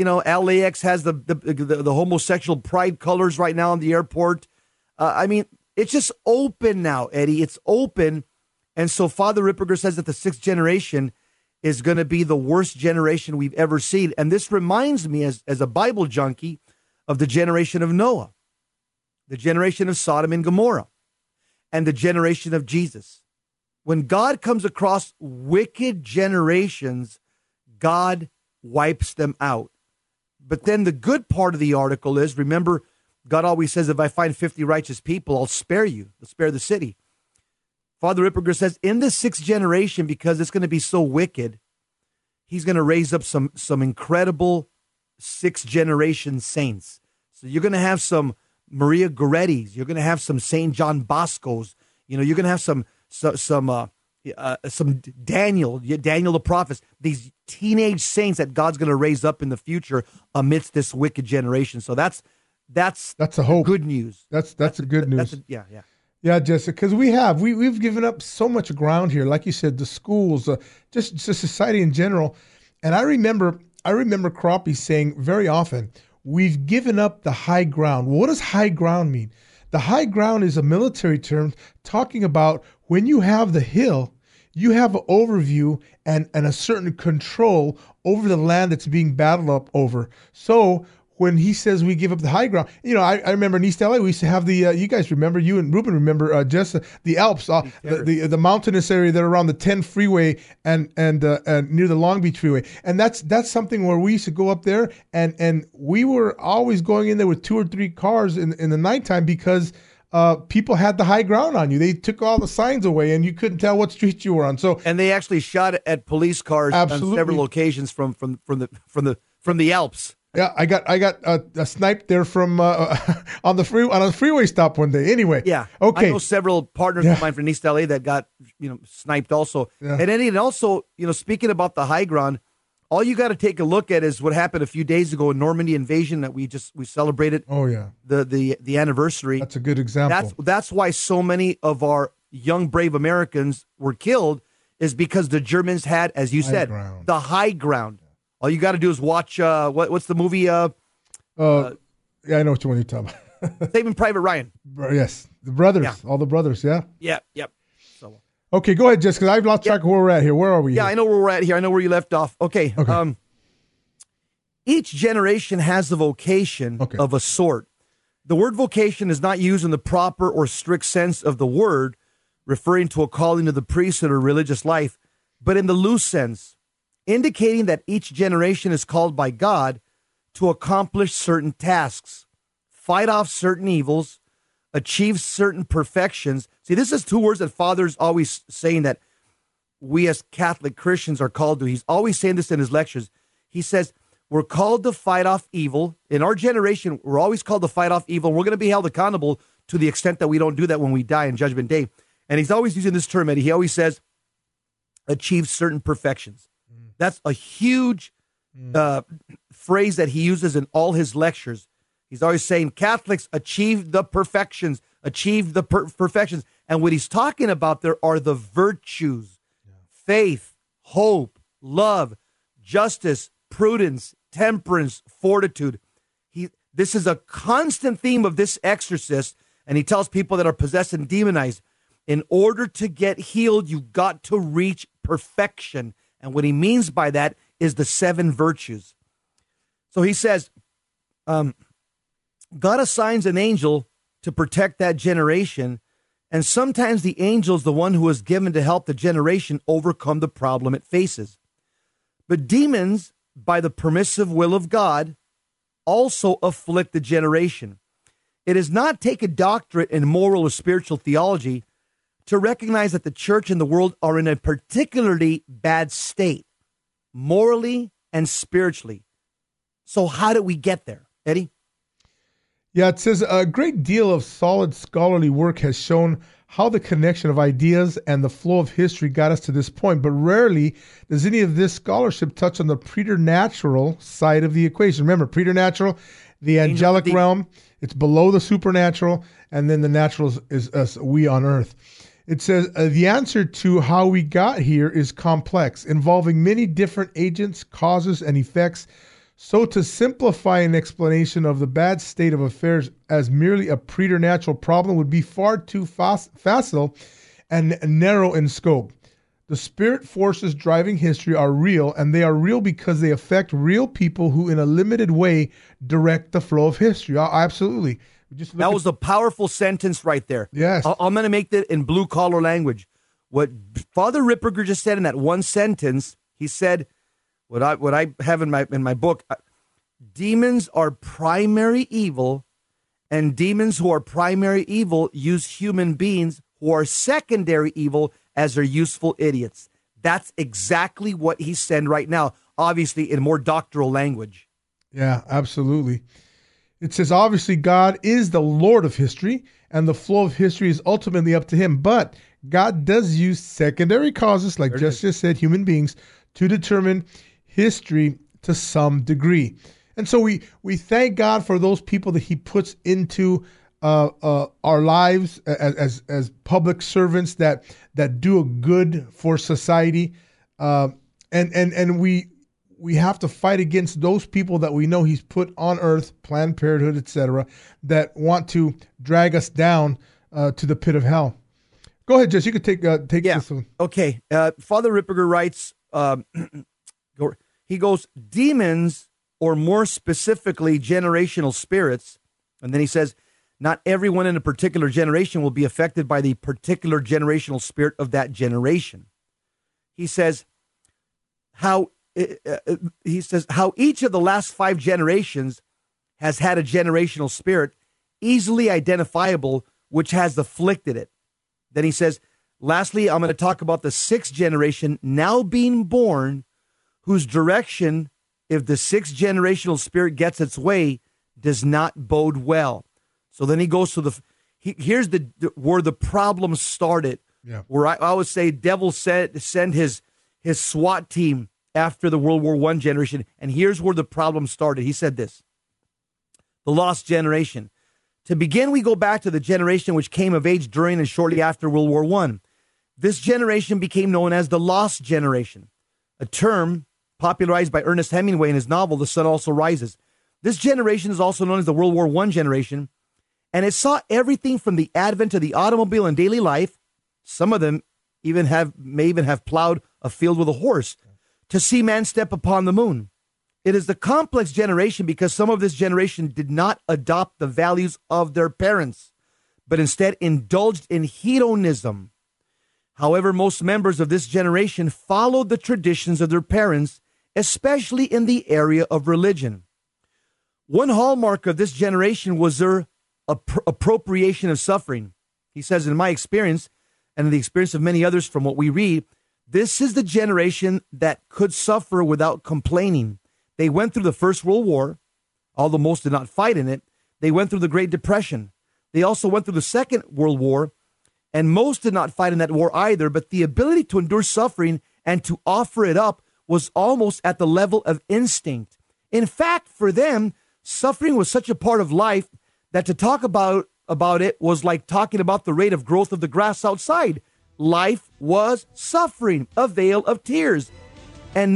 LAX has the homosexual pride colors right now in the airport. It's just open now, Eddie. It's open. And so Father Ripperger says that the 6th generation is going to be the worst generation we've ever seen. And this reminds me, as a Bible junkie, of the generation of Noah, the generation of Sodom and Gomorrah, and the generation of Jesus. When God comes across wicked generations, God wipes them out. But then the good part of the article is, remember, God always says, if I find 50 righteous people, I'll spare you. I'll spare the city. Father Ripperger says, in the 6th generation, because it's going to be so wicked, he's going to raise up some incredible 6th generation saints. So you're going to have some Maria Gorettis. You're going to have some St. John Boscos. You're going to have some Daniel the prophet, these teenage saints that God's going to raise up in the future amidst this wicked generation. So that's a hope. Good news. That's a good news. Yeah. Yeah, Jessica, because we've given up so much ground here. Like you said, the schools, just society in general. And I remember I remember Crappie saying very often, we've given up the high ground. What does high ground mean? The high ground is a military term talking about when you have the hill, you have an overview and a certain control over the land that's being battled up over. So when he says we give up the high ground, I remember in East LA, we used to have the, you guys remember, you and Ruben remember, just the Alps, the mountainous area that are around the 10 freeway and near the Long Beach freeway. And that's something where we used to go up there and we were always going in there with 2 or 3 cars in the nighttime because people had the high ground on you. They took all the signs away and you couldn't tell what street you were on. So, and they actually shot at police cars on several locations from the Alps. Yeah, I got sniped there from on a freeway stop one day. Anyway, yeah, okay. I know several partners of mine from East LA that got sniped also. Yeah. And also, speaking about the high ground, all you got to take a look at is what happened a few days ago in Normandy invasion that we celebrated. Oh yeah, the anniversary. That's a good example. That's why so many of our young brave Americans were killed, is because the Germans had, as you said, the high ground. All you got to do is watch, what's the movie? Yeah, I know which one you're talking about. Saving Private Ryan. Yes, the brothers, all the brothers, yeah. Yeah, yep. So, okay, go ahead, Jess, because I've lost track of where we're at here. Where are we? Yeah, here? I know where we're at here. I know where you left off. Okay. Each generation has a vocation of a sort. The word vocation is not used in the proper or strict sense of the word, referring to a calling to the priesthood or religious life, but in the loose sense, indicating that each generation is called by God to accomplish certain tasks, fight off certain evils, achieve certain perfections. See, this is 2 words that Father's always saying that we as Catholic Christians are called to. He's always saying this in his lectures. He says, we're called to fight off evil. In our generation, we're always called to fight off evil. We're going to be held accountable to the extent that we don't do that when we die in Judgment Day. And he's always using this term, Eddie. He always says, achieve certain perfections. That's a huge phrase that he uses in all his lectures. He's always saying Catholics achieve the perfections, perfections. And what he's talking about there are the virtues, faith, hope, love, justice, prudence, temperance, fortitude. This is a constant theme of this exorcist. And he tells people that are possessed and demonized, in order to get healed, you've got to reach perfection. And what he means by that is the 7 virtues. So he says, God assigns an angel to protect that generation, and sometimes the angel is the one who is given to help the generation overcome the problem it faces. But demons, by the permissive will of God, also afflict the generation. It does not take a doctorate in moral or spiritual theology to recognize that the church and the world are in a particularly bad state, morally and spiritually. So how did we get there, Eddie? Yeah, it says a great deal of solid scholarly work has shown how the connection of ideas and the flow of history got us to this point, but rarely does any of this scholarship touch on the preternatural side of the equation. Remember, preternatural, the angelic realm, it's below the supernatural, and then the natural is us, we on earth. It says the answer to how we got here is complex, involving many different agents, causes, and effects. So to simplify an explanation of the bad state of affairs as merely a preternatural problem would be far too facile and narrow in scope. The spirit forces driving history are real, and they are real because they affect real people who in a limited way direct the flow of history. Absolutely. That was a powerful sentence right there. Yes. I'm going to make that in blue-collar language. What Father Ripperger just said in that one sentence, he said, what I have in my book, demons are primary evil, and demons who are primary evil use human beings who are secondary evil as their useful idiots. That's exactly what he's saying right now, obviously in more doctoral language. Yeah, absolutely. It says, obviously, God is the Lord of history, and the flow of history is ultimately up to him. But God does use secondary causes, like just said, human beings, to determine history to some degree. And so we thank God for those people that he puts into our lives as public servants that do a good for society. And we have to fight against those people that we know he's put on earth, Planned Parenthood, etc., that want to drag us down to the pit of hell. Go ahead, Jess. You could take this one. Okay. Father Ripperger writes, he goes, demons, or more specifically, generational spirits. And then he says, not everyone in a particular generation will be affected by the particular generational spirit of that generation. He says how each of the last 5 generations has had a generational spirit easily identifiable, which has afflicted it. Then he says, lastly, I'm going to talk about the 6th generation now being born, whose direction, if the 6th generational spirit gets its way, does not bode well. So then he goes to here's where the problem started. Yeah. Where I always say, devil send his SWAT team after the World War I generation, and here's where the problem started. He said this: the lost generation. To begin, we go back to the generation which came of age during and shortly after World War I. This generation became known as the lost generation, a term popularized by Ernest Hemingway in his novel The Sun Also Rises. This generation is also known as the World War I generation, and it saw everything from the advent of the automobile in daily life. Some of them may even have plowed a field with a horse to see man step upon the moon. It is the complex generation because some of this generation did not adopt the values of their parents, but instead indulged in hedonism. However, most members of this generation followed the traditions of their parents, especially in the area of religion. One hallmark of this generation was their appropriation of suffering. He says, in my experience, and in the experience of many others from what we read, this is the generation that could suffer without complaining. They went through the First World War, although most did not fight in it. They went through the Great Depression. They also went through the Second World War, and most did not fight in that war either, but the ability to endure suffering and to offer it up was almost at the level of instinct. In fact, for them, suffering was such a part of life that to talk about it was like talking about the rate of growth of the grass outside. Life was suffering, a vale of tears. And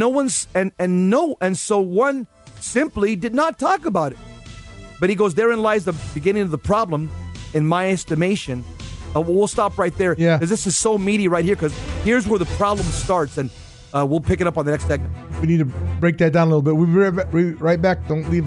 so one simply did not talk about it. But he goes, therein lies the beginning of the problem, in my estimation. We'll stop right there. Yeah. Because this is so meaty right here, because here's where the problem starts, and we'll pick it up on the next segment. We need to break that down a little bit. We'll be right back. Don't leave.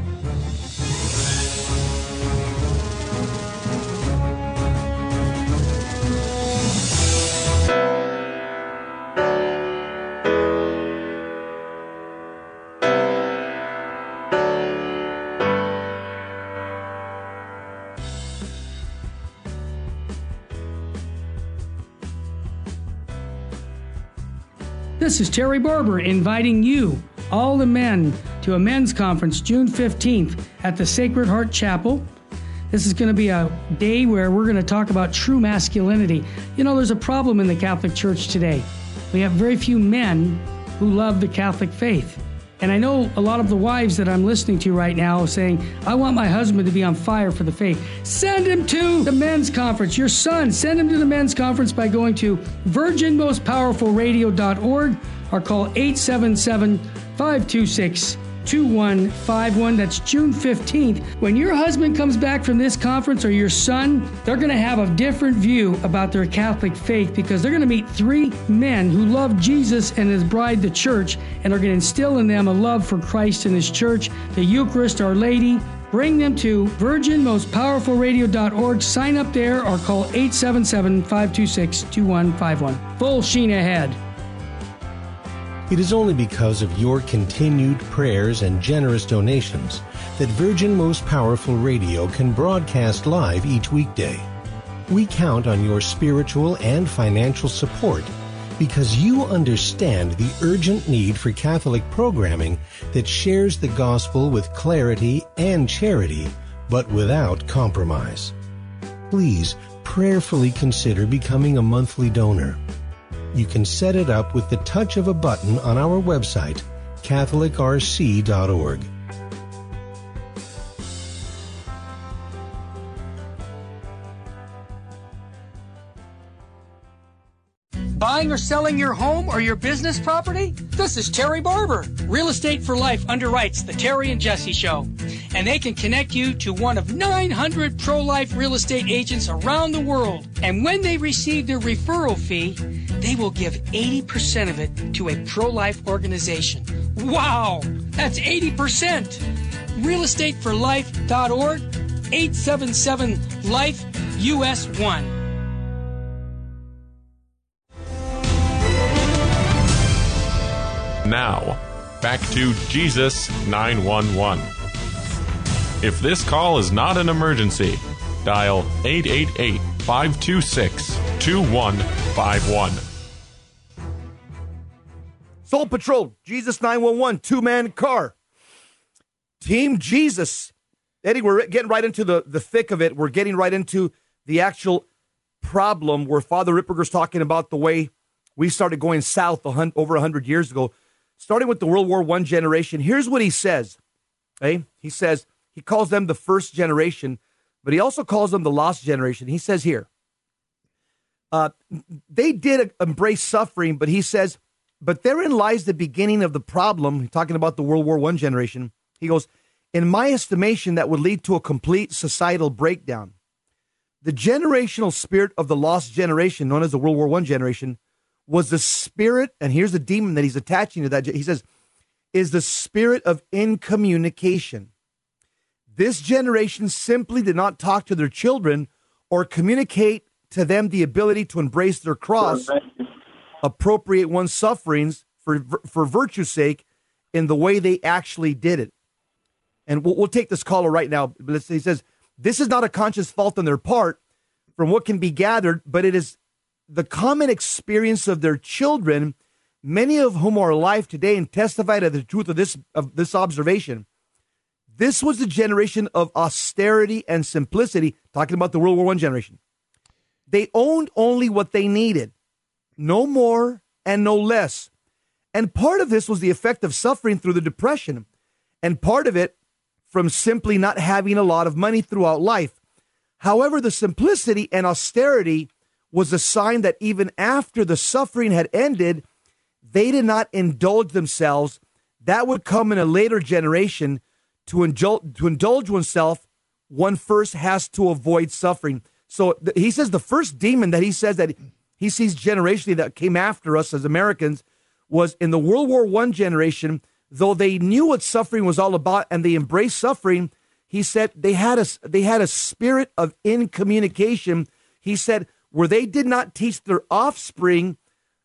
This is Terry Barber inviting you, all the men, to a men's conference June 15th at the Sacred Heart Chapel. This is going to be a day where we're going to talk about true masculinity. You know, there's a problem in the Catholic Church today. We have very few men who love the Catholic faith. And I know a lot of the wives that I'm listening to right now saying, I want my husband to be on fire for the faith. Send him to the men's conference. Your son, send him to the men's conference by going to virginmostpowerfulradio.org or call 877-526-2151. That's June 15th. When your husband comes back from this conference, or your son, they're going to have a different view about their Catholic faith, because they're going to meet 3 men who love Jesus and his bride, the church, and are going to instill in them a love for Christ and his church, the Eucharist, Our Lady. Bring them to virginmostpowerfulradio.org. Sign up there or call 877-526-2151. Full sheen ahead. It is only because of your continued prayers and generous donations that Virgin Most Powerful Radio can broadcast live each weekday. We count on your spiritual and financial support because you understand the urgent need for Catholic programming that shares the gospel with clarity and charity, but without compromise. Please prayerfully consider becoming a monthly donor. You can set it up with the touch of a button on our website, catholicrc.org. Buying or selling your home or your business property? This is Terry Barber. Real Estate for Life underwrites the Terry and Jesse Show, and they can connect you to one of 900 pro-life real estate agents around the world. And when they receive their referral fee, they will give 80% of it to a pro-life organization. Wow, that's 80%. realestateforlife.org, 877-LIFE-US1. Now, back to Jesus 911. If this call is not an emergency, dial 888-526-2151. Soul Patrol, Jesus 911, two-man car. Team Jesus. Eddie, we're getting right into the thick of it. We're getting right into the actual problem where Father Ripperger's talking about the way we started going south over 100 years ago. Starting with the World War I generation, here's what he says. Okay? He says, he calls them the first generation, but he also calls them the lost generation. He says here, they did embrace suffering, but he says, but therein lies the beginning of the problem. Talking about the World War I generation, he goes, in my estimation, that would lead to a complete societal breakdown. The generational spirit of the lost generation, known as the World War I generation, was the spirit, and here's the demon that he's attaching to that. He says, is the spirit of incommunication. This generation simply did not talk to their children or communicate to them the ability to embrace their cross, appropriate one's sufferings for virtue's sake in the way they actually did it. And we'll take this caller right now. He says, this is not a conscious fault on their part from what can be gathered, but it is the common experience of their children, many of whom are alive today and testify to the truth of this observation. This was the generation of austerity and simplicity, talking about the World War I generation. They owned only what they needed, no more and no less. And part of this was the effect of suffering through the Depression, and part of it from simply not having a lot of money throughout life. However, the simplicity and austerity was a sign that even after the suffering had ended, they did not indulge themselves. That would come in a later generation. To indulge oneself, one first has to avoid suffering. So he says the first demon that he says that he sees generationally that came after us as Americans was in the World War I generation. Though they knew what suffering was all about and they embraced suffering, he said they had a spirit of incommunication. He said, where they did not teach their offspring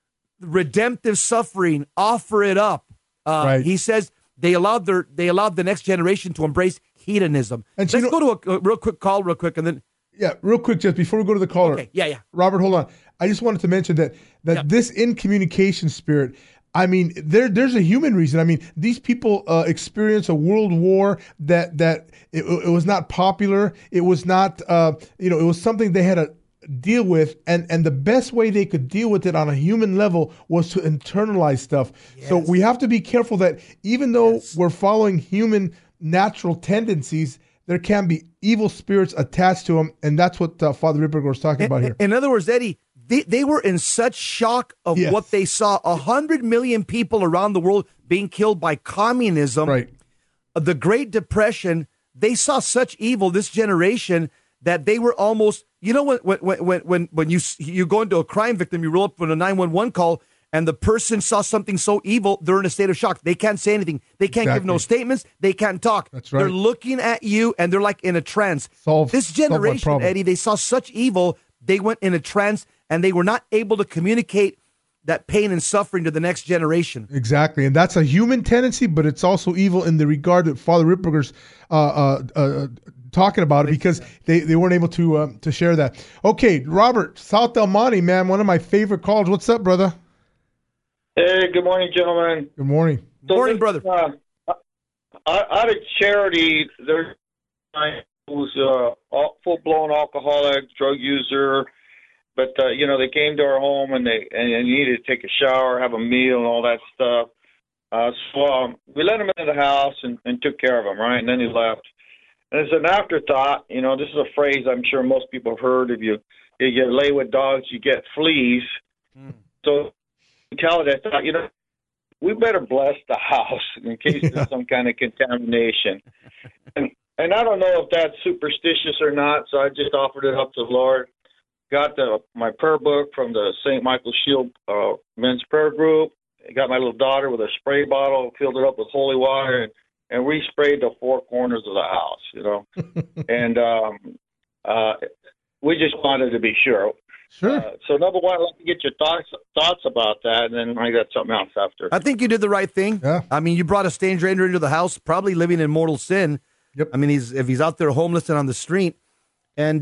redemptive suffering, offer it up. Right. He says they allowed the next generation to embrace hedonism. And let's go to a real quick call, and then real quick, just before we go to the caller. Okay, yeah. Robert, hold on. I just wanted to mention that this incommunication spirit. I mean, there's a human reason. I mean, these people experience a world war that it was not popular. It was not, it was something they had to deal with, and the best way they could deal with it on a human level was to internalize stuff. Yes. So we have to be careful that even though we're following human natural tendencies, there can be evil spirits attached to them, and that's what Father Ripperger was talking about here. In other words, Eddie, they were in such shock of what they saw. 100 million people around the world being killed by communism, right? The Great Depression. They saw such evil, this generation, that they were almost, when you go into a crime victim, you roll up with a 911 call, and the person saw something so evil, they're in a state of shock. They can't say anything. They can't give no statements. They can't talk. That's right. They're looking at you, and they're like in a trance. This generation, Eddie, they saw such evil, they went in a trance, and they were not able to communicate that pain and suffering to the next generation. Exactly, and that's a human tendency, but it's also evil in the regard that Father Ripperger's talking about it, because they weren't able to share that. Okay, Robert, South Del Monte, man, one of my favorite calls. What's up, brother? Hey, good morning, gentlemen. Good morning. Good morning, brother. Out of charity, there's a guy who's a full-blown alcoholic, drug user, but they came to our home and they needed to take a shower, have a meal, and all that stuff. So we let him into the house and took care of him, right? And then he left. And as an afterthought, this is a phrase I'm sure most people have heard. If you lay with dogs, you get fleas. So mentality. I thought, we better bless the house in case there's some kind of contamination. And I don't know if that's superstitious or not, so I just offered it up to the Lord. Got my prayer book from the St. Michael Shield men's prayer group. I got my little daughter with a spray bottle, filled it up with holy water, and we sprayed the four corners of the house, and we just wanted to be sure. Sure. So number one, I'd like to get your thoughts about that, and then I got something else after. I think you did the right thing. Yeah. I mean, you brought a stranger into the house, probably living in mortal sin. Yep. I mean, if he's out there homeless and on the street, and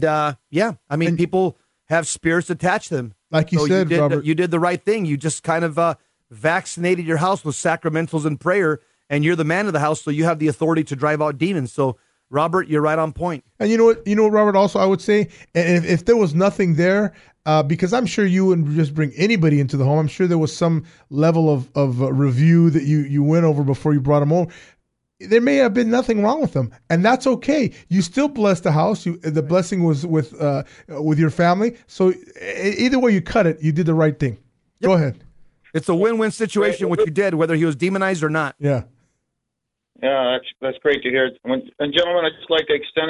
people have spirits attached to them. Like you said, Robert. You did the right thing. You just kind of vaccinated your house with sacramentals and prayer, and you're the man of the house, so you have the authority to drive out demons. So, Robert, you're right on point. And you know what, Robert, also I would say, and if there was nothing there, because I'm sure you wouldn't just bring anybody into the home. I'm sure there was some level of review that you went over before you brought them over. There may have been nothing wrong with them, and that's okay. You still blessed the house. The blessing was with your family. So either way you cut it, you did the right thing. Yep. Go ahead. It's a win-win situation, what you did, whether he was demonized or not. Yeah. Yeah, that's great to hear. And gentlemen, I'd just like to extend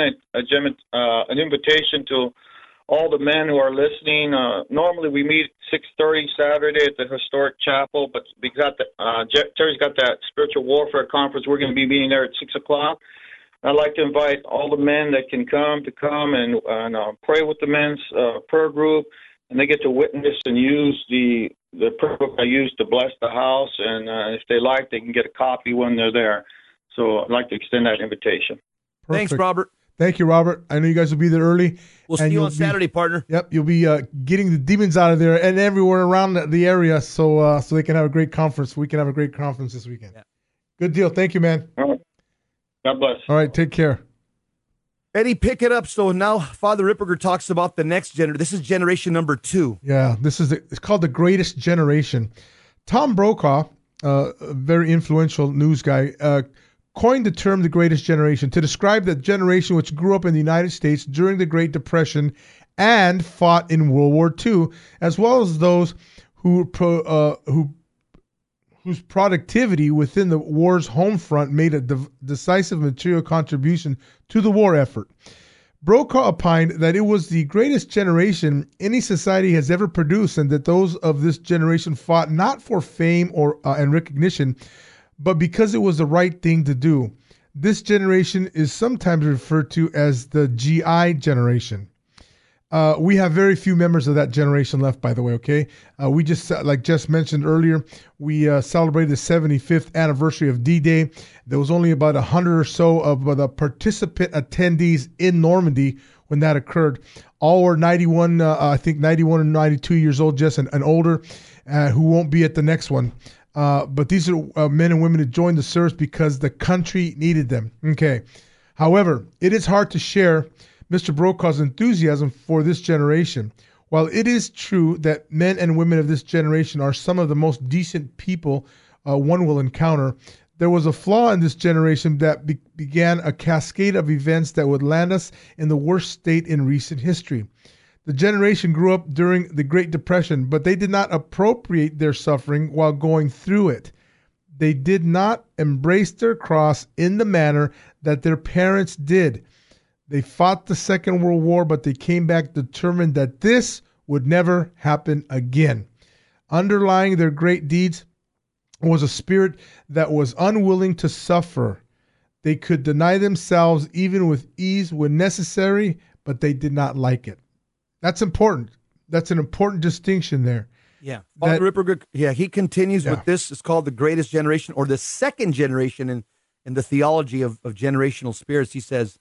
an invitation to all the men who are listening. Normally we meet 6:30 Saturday at the Historic Chapel, but we got Terry's got that spiritual warfare conference. We're going to be meeting there at 6 o'clock. I'd like to invite all the men that can come and pray with the men's prayer group, and they get to witness and use the prayer book I used to bless the house. And if they like, they can get a copy when they're there. So I'd like to extend that invitation. Perfect. Thanks, Robert. Thank you, Robert. I know you guys will be there early. We'll see you on Saturday, partner. Yep, you'll be getting the demons out of there and everywhere around the area, so they can have a great conference. We can have a great conference this weekend. Yeah. Good deal. Thank you, man. All right. God bless. All right, take care. Eddie, pick it up. So now Father Ripperger talks about the next generation. This is generation number 2. Yeah, it's called the Greatest Generation. Tom Brokaw, a very influential news guy, coined the term the Greatest Generation to describe the generation which grew up in the United States during the Great Depression and fought in World War II, as well as those whose productivity within the war's home front made a decisive material contribution to the war effort. Brokaw opined that it was the greatest generation any society has ever produced, and that those of this generation fought not for fame and recognition, but because it was the right thing to do. This generation is sometimes referred to as the GI generation. We have very few members of that generation left, by the way, okay? We just, like Jess mentioned earlier, we celebrated the 75th anniversary of D-Day. There was only about 100 or so of the participant attendees in Normandy when that occurred. All were 91 or 92 years old, Jess, and older, who won't be at the next one. But these are men and women who joined the service because the country needed them. Okay. However, it is hard to share Mr. Brokaw's enthusiasm for this generation. While it is true that men and women of this generation are some of the most decent people one will encounter, there was a flaw in this generation that began a cascade of events that would land us in the worst state in recent history. The generation grew up during the Great Depression, but they did not appropriate their suffering while going through it. They did not embrace their cross in the manner that their parents did. They fought the Second World War, but they came back determined that this would never happen again. Underlying their great deeds was a spirit that was unwilling to suffer. They could deny themselves even with ease when necessary, but they did not like it. That's important. That's an important distinction there. Yeah. Father Ripperger, he continues with this. It's called the Greatest Generation, or the second generation in the theology of generational spirits. He says,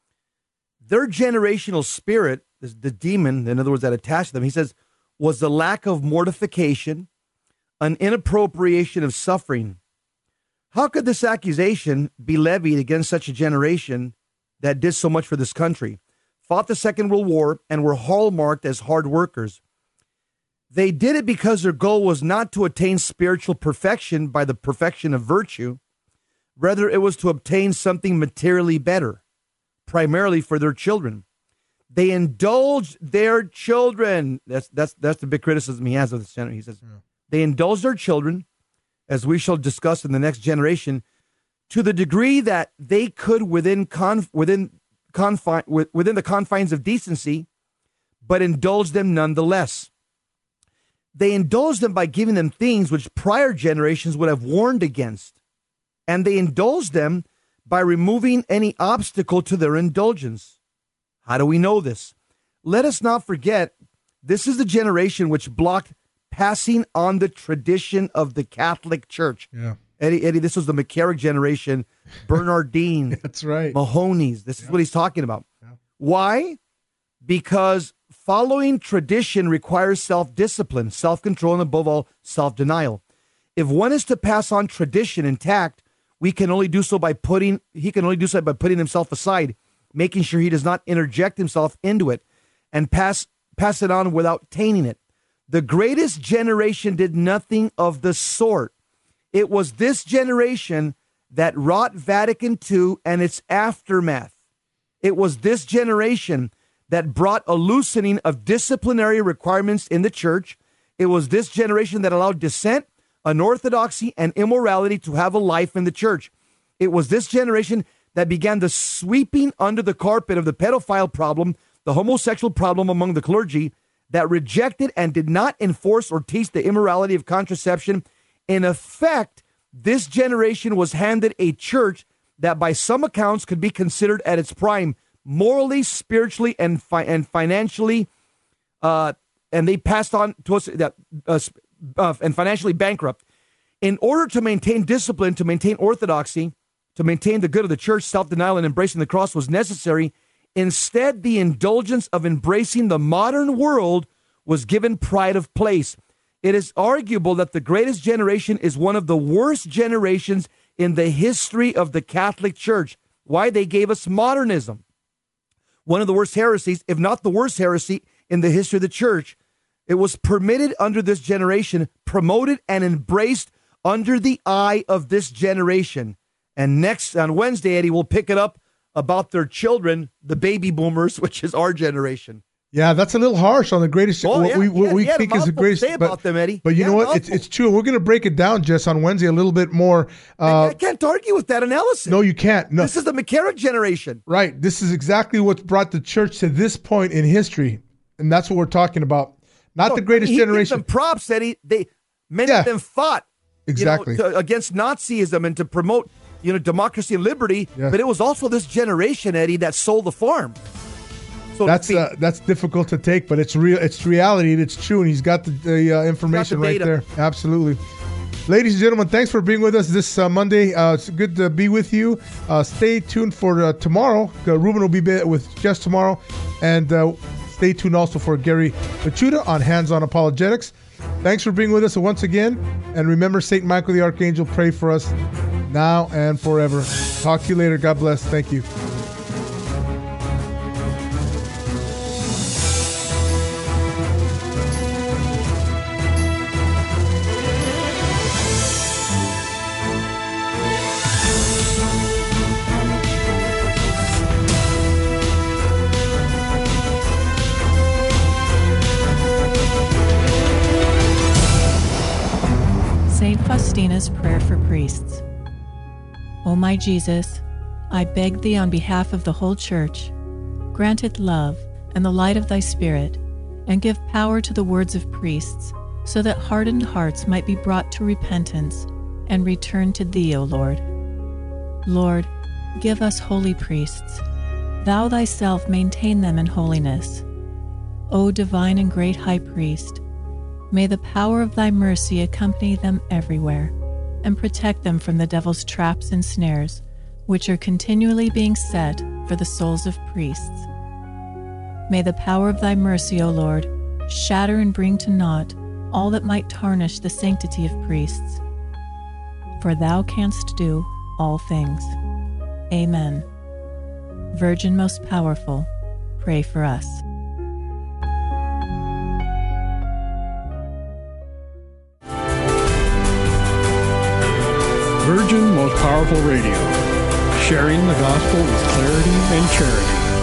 their generational spirit, the demon, in other words, that attached to them, he says, was the lack of mortification, an inappropriation of suffering. How could this accusation be levied against such a generation that did so much for this country, fought the Second World War, and were hallmarked as hard workers? They did it because their goal was not to attain spiritual perfection by the perfection of virtue. Rather, it was to obtain something materially better, primarily for their children. They indulged their children. That's the big criticism he has of the Senate. He says, They indulged their children, as we shall discuss in the next generation, to the degree that they could within the confines of decency, but indulged them nonetheless. They indulged them by giving them things which prior generations would have warned against, and they indulged them by removing any obstacle to their indulgence. How do we know this? Let us not forget, this is the generation which blocked passing on the tradition of the Catholic Church. Yeah. Eddie, this was the McCarrick generation, Bernardine. That's right. Mahoney's. This is what he's talking about. Yeah. Why? Because following tradition requires self-discipline, self-control, and above all, self-denial. If one is to pass on tradition intact, he can only do so by putting himself aside, making sure he does not interject himself into it and pass it on without tainting it. The greatest generation did nothing of the sort. It was this generation that wrought Vatican II and its aftermath. It was this generation that brought a loosening of disciplinary requirements in the church. It was this generation that allowed dissent, unorthodoxy, and immorality to have a life in the church. It was this generation that began the sweeping under the carpet of the pedophile problem, the homosexual problem among the clergy, that rejected and did not enforce or teach the immorality of contraception. In effect, this generation was handed a church that by some accounts could be considered at its prime, morally, spiritually, and financially, and they passed on to us and financially bankrupt. In order to maintain discipline, to maintain orthodoxy, to maintain the good of the church, self-denial and embracing the cross was necessary. Instead, the indulgence of embracing the modern world was given pride of place. It is arguable that the greatest generation is one of the worst generations in the history of the Catholic Church. Why? They gave us modernism. One of the worst heresies, if not the worst heresy in the history of the church. It was permitted under this generation, promoted and embraced under the eye of this generation. And next on Wednesday, Eddie, we'll pick it up about their children, the baby boomers, which is our generation. Yeah, that's a little harsh on the greatest. Oh, what we think is the greatest. Say about them, Eddie. But you know what? It's true. We're going to break it down, Jess, on Wednesday a little bit more. I can't argue with that analysis. No, you can't. No, this is the McCarrick generation. Right. This is exactly what's brought the church to this point in history, and that's what we're talking about. Not the greatest generation. Gives them props, Eddie. Many of them fought exactly against Nazism and to promote democracy and liberty. Yes. But it was also this generation, Eddie, that sold the farm. So that's difficult to take, but it's real. It's reality. And it's true, and he's got the information right there. Absolutely. Ladies and gentlemen, thanks for being with us this Monday. It's good to be with you. Stay tuned for tomorrow. Ruben will be with Jess tomorrow, and stay tuned also for Gary Machuda on Hands On Apologetics. Thanks for being with us once again, and remember, St. Michael the Archangel, pray for us now and forever. Talk to you later. God bless. Thank you. Faustina's Prayer for Priests. O my Jesus, I beg thee on behalf of the whole Church, grant it love and the light of thy Spirit, and give power to the words of priests, so that hardened hearts might be brought to repentance and return to thee, O Lord. Lord, give us holy priests. Thou thyself maintain them in holiness. O divine and great High Priest, may the power of thy mercy accompany them everywhere, and protect them from the devil's traps and snares, which are continually being set for the souls of priests. May the power of thy mercy, O Lord, shatter and bring to naught all that might tarnish the sanctity of priests. For thou canst do all things. Amen. Virgin most powerful, pray for us. Virgin Most Powerful Radio, sharing the gospel with clarity and charity.